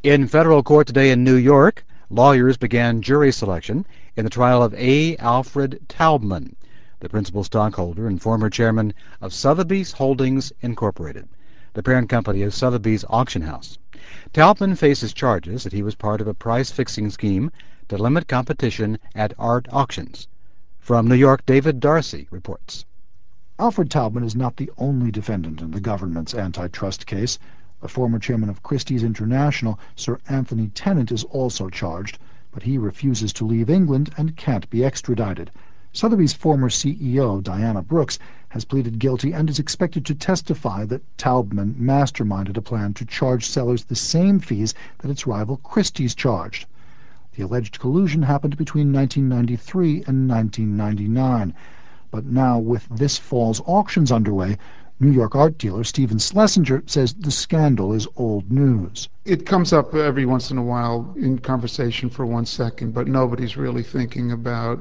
In federal court today in New York, lawyers began jury selection in the trial of A. Alfred Taubman, the principal stockholder and former chairman of Sotheby's Holdings Incorporated, the parent company of Sotheby's Auction House. Taubman faces charges that he was part of a price-fixing scheme to limit competition at art auctions. From New York, David Darcy reports. Alfred Taubman is not the only defendant in the government's antitrust case. The former chairman of Christie's International, Sir Anthony Tennant, is also charged, but he refuses to leave England and can't be extradited. Sotheby's former CEO, Diana Brooks, has pleaded guilty and is expected to testify that Taubman masterminded a plan to charge sellers the same fees that its rival Christie's charged. The alleged collusion happened between 1993 and 1999. But now, with this fall's auctions underway, New York art dealer Stephen Schlesinger says the scandal is old news. It comes up every once in a while in conversation for 1 second, but nobody's really thinking about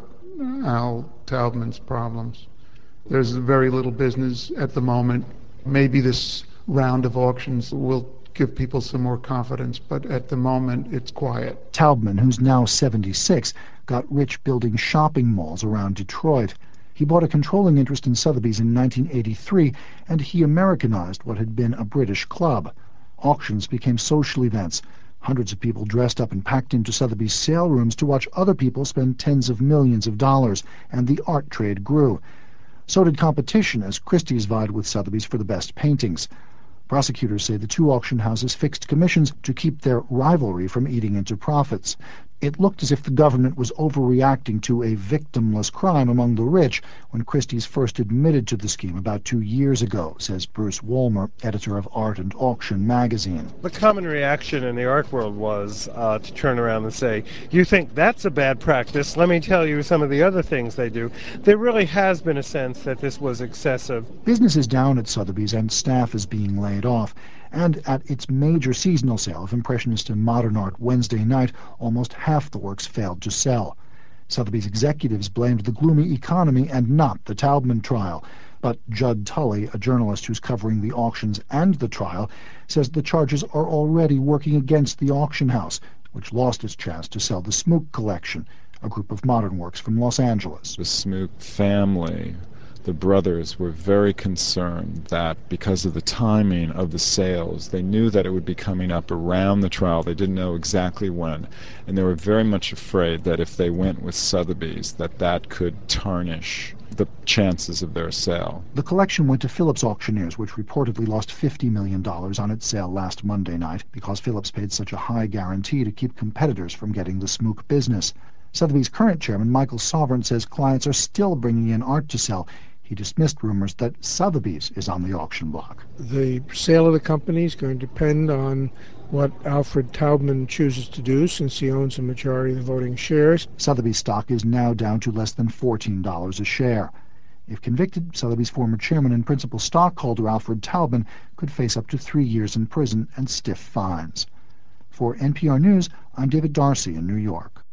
Al Taubman's problems. There's very little business at the moment. Maybe this round of auctions will give people some more confidence, but at the moment it's quiet. Taubman, who's now 76, got rich building shopping malls around Detroit. He bought a controlling interest in Sotheby's in 1983, and he Americanized what had been a British club. Auctions became social events. Hundreds of people dressed up and packed into Sotheby's sale rooms to watch other people spend tens of millions of dollars, and the art trade grew. So did competition, as Christie's vied with Sotheby's for the best paintings. Prosecutors say the two auction houses fixed commissions to keep their rivalry from eating into profits. It looked as if the government was overreacting to a victimless crime among the rich when Christie's first admitted to the scheme about 2 years ago, says Bruce Wolmer, editor of Art and Auction magazine. The common reaction in the art world was to turn around and say, you think that's a bad practice, let me tell you some of the other things they do. There really has been a sense that this was excessive. Business is down at Sotheby's and staff is being laid off. And at its major seasonal sale of Impressionist and Modern Art Wednesday night, almost half the works failed to sell. Sotheby's executives blamed the gloomy economy and not the Taubman trial. But Judd Tully, a journalist who's covering the auctions and the trial, says the charges are already working against the auction house, which lost its chance to sell the Smook collection, a group of modern works from Los Angeles. The Smook family, the brothers, were very concerned that because of the timing of the sales, they knew that it would be coming up around the trial. They didn't know exactly when, and they were very much afraid that if they went with Sotheby's, that could tarnish the chances of their sale. The collection went to Phillips Auctioneers, which reportedly lost $50 million on its sale last Monday night because Phillips paid such a high guarantee to keep competitors from getting the Smook business. Sotheby's current chairman, Michael Sovereign, says clients are still bringing in art to sell. He dismissed rumors that Sotheby's is on the auction block. The sale of the company is going to depend on what Alfred Taubman chooses to do, since he owns a majority of the voting shares. Sotheby's stock is now down to less than $14 a share. If convicted, Sotheby's former chairman and principal stockholder Alfred Taubman could face up to 3 years in prison and stiff fines. For NPR News, I'm David Darcy in New York.